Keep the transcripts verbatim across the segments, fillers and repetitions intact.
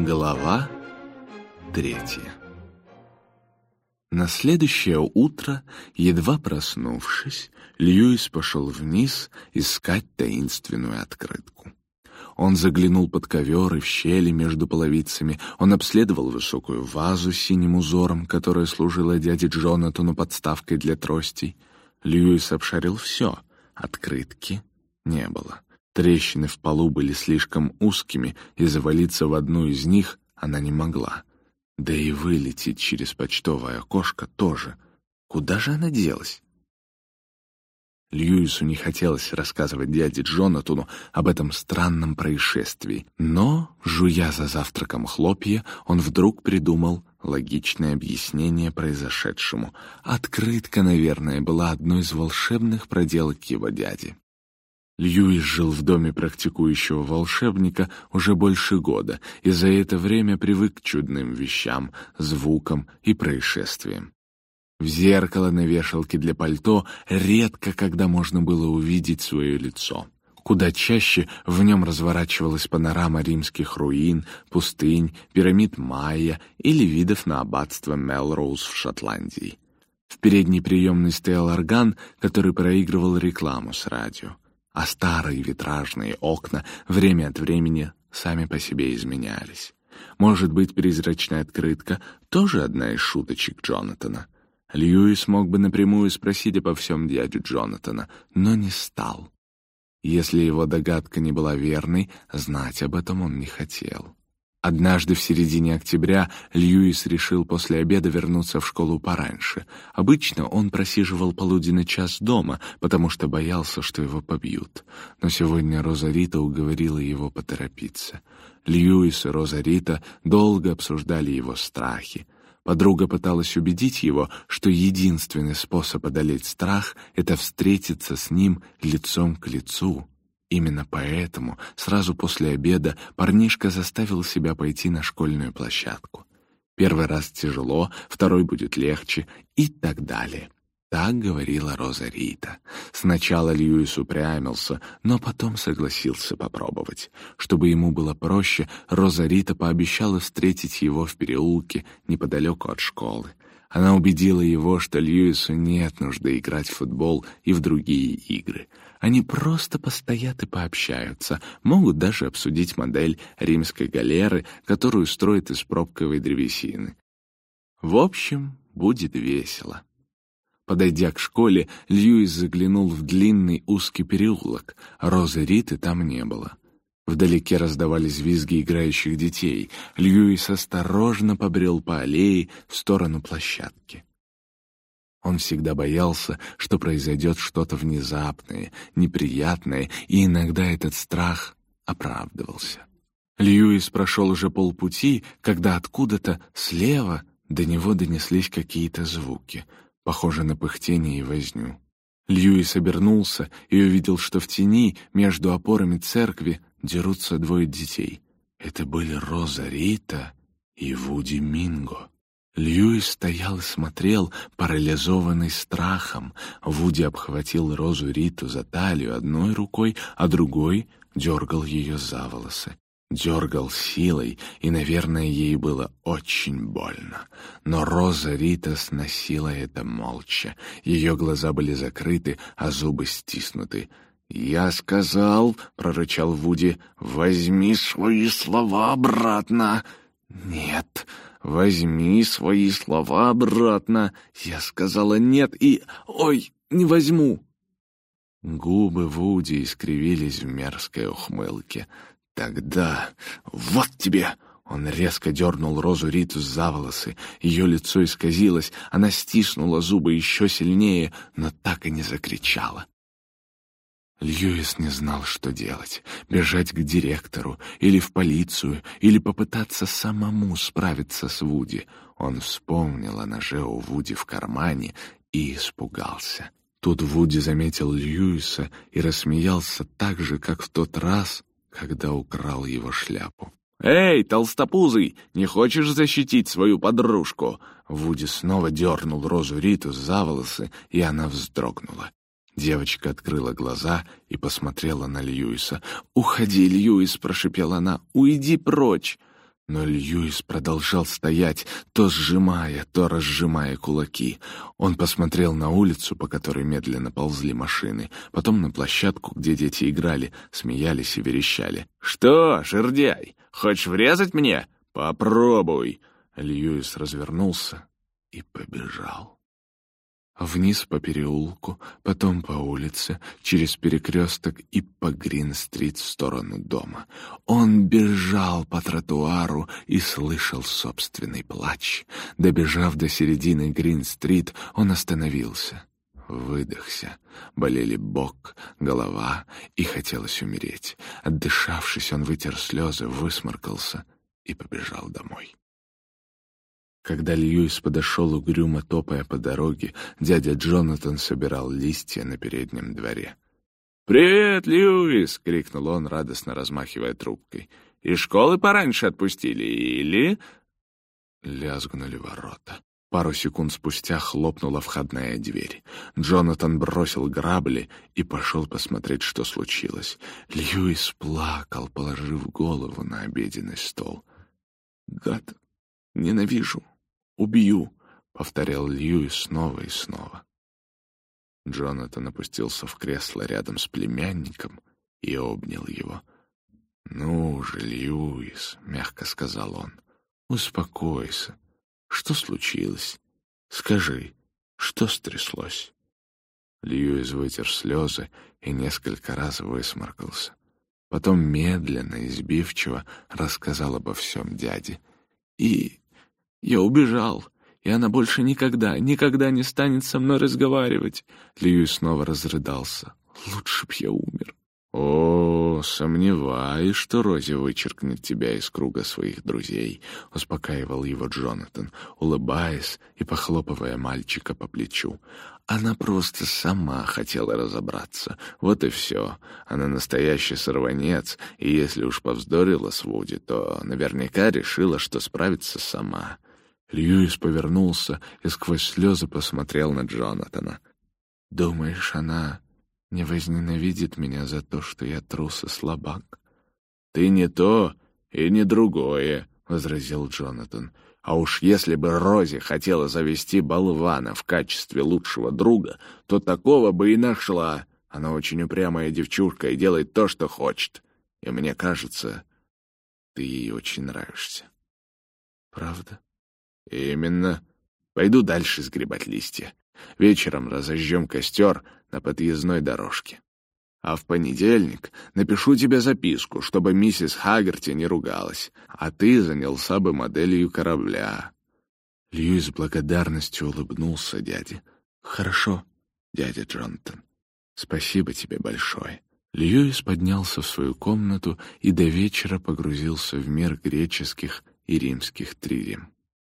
Глава третья. На следующее утро, едва проснувшись, Льюис пошел вниз искать таинственную открытку. Он заглянул под ковер и в щели между половицами, он обследовал высокую вазу с синим узором, которая служила дяде Джонатану подставкой для тростей. Льюис обшарил все, открытки не было. Трещины в полу были слишком узкими, и завалиться в одну из них она не могла. Да и вылететь через почтовое окошко тоже. Куда же она делась? Льюису не хотелось рассказывать дяде Джонатану об этом странном происшествии, но, жуя за завтраком хлопья, он вдруг придумал логичное объяснение произошедшему. Открытка, наверное, была одной из волшебных проделок его дяди. Льюис жил в доме практикующего волшебника уже больше года и за это время привык к чудным вещам, звукам и происшествиям. В зеркало на вешалке для пальто редко когда можно было увидеть свое лицо. Куда чаще в нем разворачивалась панорама римских руин, пустынь, пирамид Майя или видов на аббатство Мелроуз в Шотландии. В передней приемной стоял орган, который проигрывал рекламу с радио, а старые витражные окна время от времени сами по себе изменялись. Может быть, призрачная открытка — тоже одна из шуточек Джонатана. Льюис мог бы напрямую спросить обо всем дядю Джонатана, но не стал. Если его догадка не была верной, знать об этом он не хотел. Однажды в середине октября Льюис решил после обеда вернуться в школу пораньше. Обычно он просиживал полуденный час дома, потому что боялся, что его побьют. Но сегодня Роза Рита уговорила его поторопиться. Льюис и Роза Рита долго обсуждали его страхи. Подруга пыталась убедить его, что единственный способ одолеть страх — это встретиться с ним лицом к лицу. Именно поэтому сразу после обеда парнишка заставил себя пойти на школьную площадку. Первый раз тяжело, второй будет легче и так далее. Так говорила Роза Рита. Сначала Льюис упрямился, но потом согласился попробовать. Чтобы ему было проще, Роза Рита пообещала встретить его в переулке неподалеку от школы. Она убедила его, что Льюису нет нужды играть в футбол и в другие игры. Они просто постоят и пообщаются, могут даже обсудить модель римской галеры, которую строят из пробковой древесины. В общем, будет весело. Подойдя к школе, Льюис заглянул в длинный узкий переулок. Розы Риты там не было. Вдалеке раздавались визги играющих детей. Льюис осторожно побрел по аллее в сторону площадки. Он всегда боялся, что произойдет что-то внезапное, неприятное, и иногда этот страх оправдывался. Льюис прошел уже полпути, когда откуда-то слева до него донеслись какие-то звуки, похожие на пыхтение и возню. Льюис обернулся и увидел, что в тени между опорами церкви дерутся двое детей. Это были Роза Рита и Вуди Минго. Льюис стоял и смотрел, парализованный страхом. Вуди обхватил Розу Риту за талию одной рукой, а другой дергал ее за волосы. Дергал силой, и, наверное, ей было очень больно. Но Роза Рита сносила это молча. Ее глаза были закрыты, а зубы стиснуты. «Я сказал, — прорычал Вуди, — возьми свои слова обратно». «Нет, возьми свои слова обратно». Я сказала «нет» и «ой, не возьму». Губы Вуди искривились в мерзкой ухмылке. «Тогда вот тебе!» Он резко дернул Розу Риту за волосы. Ее лицо исказилось, она стиснула зубы еще сильнее, но так и не закричала. Льюис не знал, что делать — бежать к директору, или в полицию, или попытаться самому справиться с Вуди. Он вспомнил о ноже у Вуди в кармане и испугался. Тут Вуди заметил Льюиса и рассмеялся так же, как в тот раз, когда украл его шляпу. «Эй, толстопузый, не хочешь защитить свою подружку?» Вуди снова дернул Розу Риту за волосы, и она вздрогнула. Девочка открыла глаза и посмотрела на Льюиса. «Уходи, Льюис!» — прошипела она. «Уйди прочь!» Но Льюис продолжал стоять, то сжимая, то разжимая кулаки. Он посмотрел на улицу, по которой медленно ползли машины, потом на площадку, где дети играли, смеялись и верещали. «Что, жердяй, хочешь врезать мне? Попробуй!» Льюис развернулся и побежал. Вниз по переулку, потом по улице, через перекресток и по Грин-стрит в сторону дома. Он бежал по тротуару и слышал собственный плач. Добежав до середины Грин-стрит, он остановился. Выдохся. Болели бок, голова, и хотелось умереть. Отдышавшись, он вытер слезы, высморкался и побежал домой. Когда Льюис подошел угрюмо топая по дороге, дядя Джонатан собирал листья на переднем дворе. «Привет, Льюис!» — крикнул он, радостно размахивая трубкой. «Из школы пораньше отпустили, или...» Лязгнули ворота. Пару секунд спустя хлопнула входная дверь. Джонатан бросил грабли и пошел посмотреть, что случилось. Льюис плакал, положив голову на обеденный стол. «Гад! Ненавижу! Убью!» — повторял Льюис снова и снова. Джонатан опустился в кресло рядом с племянником и обнял его. «Ну же, Льюис!» — мягко сказал он. «Успокойся. Что случилось? Скажи, что стряслось?» Льюис вытер слезы и несколько раз высморкался. Потом медленно и сбивчиво рассказал обо всем дяде. «И я убежал, и она больше никогда, никогда не станет со мной разговаривать». Льюис снова разрыдался. «Лучше б я умер». «О, сомневаюсь, что Рози вычеркнет тебя из круга своих друзей», — успокаивал его Джонатан, улыбаясь и похлопывая мальчика по плечу. «Она просто сама хотела разобраться. Вот и все. Она настоящий сорванец, и если уж повздорила с Вуди, то наверняка решила, что справится сама». Льюис повернулся и сквозь слезы посмотрел на Джонатана. «Думаешь, она не возненавидит меня за то, что я трус и слабак?» «Ты не то и не другое», — возразил Джонатан. «А уж если бы Рози хотела завести болвана в качестве лучшего друга, то такого бы и нашла. Она очень упрямая девчушка и делает то, что хочет. И мне кажется, ты ей очень нравишься». «Правда?» «Именно. Пойду дальше сгребать листья. Вечером разожжем костер на подъездной дорожке. А в понедельник напишу тебе записку, чтобы миссис Хагерти не ругалась, а ты занялся бы моделью корабля». Льюис с благодарностью улыбнулся дяде. «Хорошо, дядя Джонатан. Спасибо тебе большое». Льюис поднялся в свою комнату и до вечера погрузился в мир греческих и римских трирем.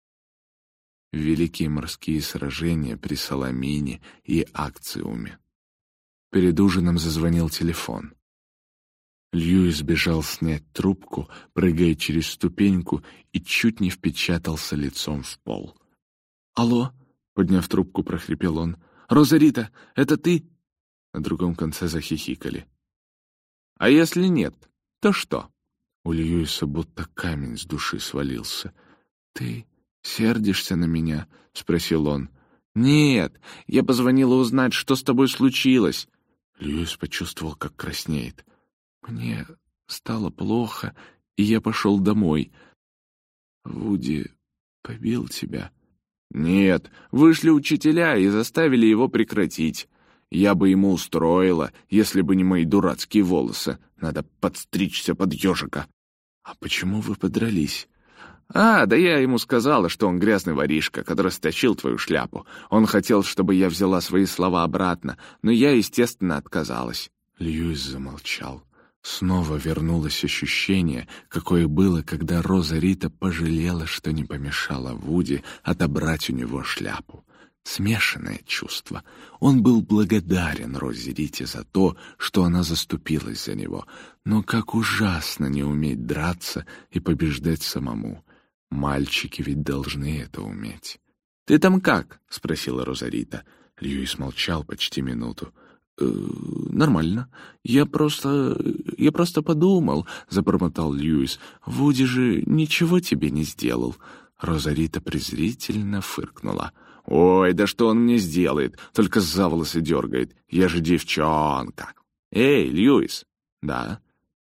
Великие морские сражения при Саламине и Акциуме. Перед ужином зазвонил телефон. Льюис бежал снять трубку, прыгая через ступеньку, и чуть не впечатался лицом в пол. «Алло?» — подняв трубку, прохрипел он. «Розарита, это ты?» На другом конце захихикали. «А если нет, то что?» У Льюиса будто камень с души свалился. «Ты сердишься на меня?» — спросил он. «Нет, я позвонила узнать, что с тобой случилось». Льюис почувствовал, как краснеет. «Мне стало плохо, и я пошел домой. Вуди побил тебя?» «Нет, вышли учителя и заставили его прекратить. Я бы ему устроила, если бы не мои дурацкие волосы. Надо подстричься под ежика». «А почему вы подрались?» «А, да я ему сказала, что он грязный воришка, который стащил твою шляпу. Он хотел, чтобы я взяла свои слова обратно, но я, естественно, отказалась». Льюис замолчал. Снова вернулось ощущение, какое было, когда Роза Рита пожалела, что не помешала Вуди отобрать у него шляпу. Смешанное чувство. Он был благодарен Розе Рите за то, что она заступилась за него, но как ужасно не уметь драться и побеждать самому. Мальчики ведь должны это уметь. «Ты там как?» — спросила Роза Рита. Льюис молчал почти минуту. «Э, «Нормально. Я просто я просто подумал», — забормотал Льюис. «Вуди же ничего тебе не сделал». Розарита презрительно фыркнула. «Ой, да что он мне сделает? Только за волосы дергает. Я же девчонка». «Эй, Льюис!» «Да?»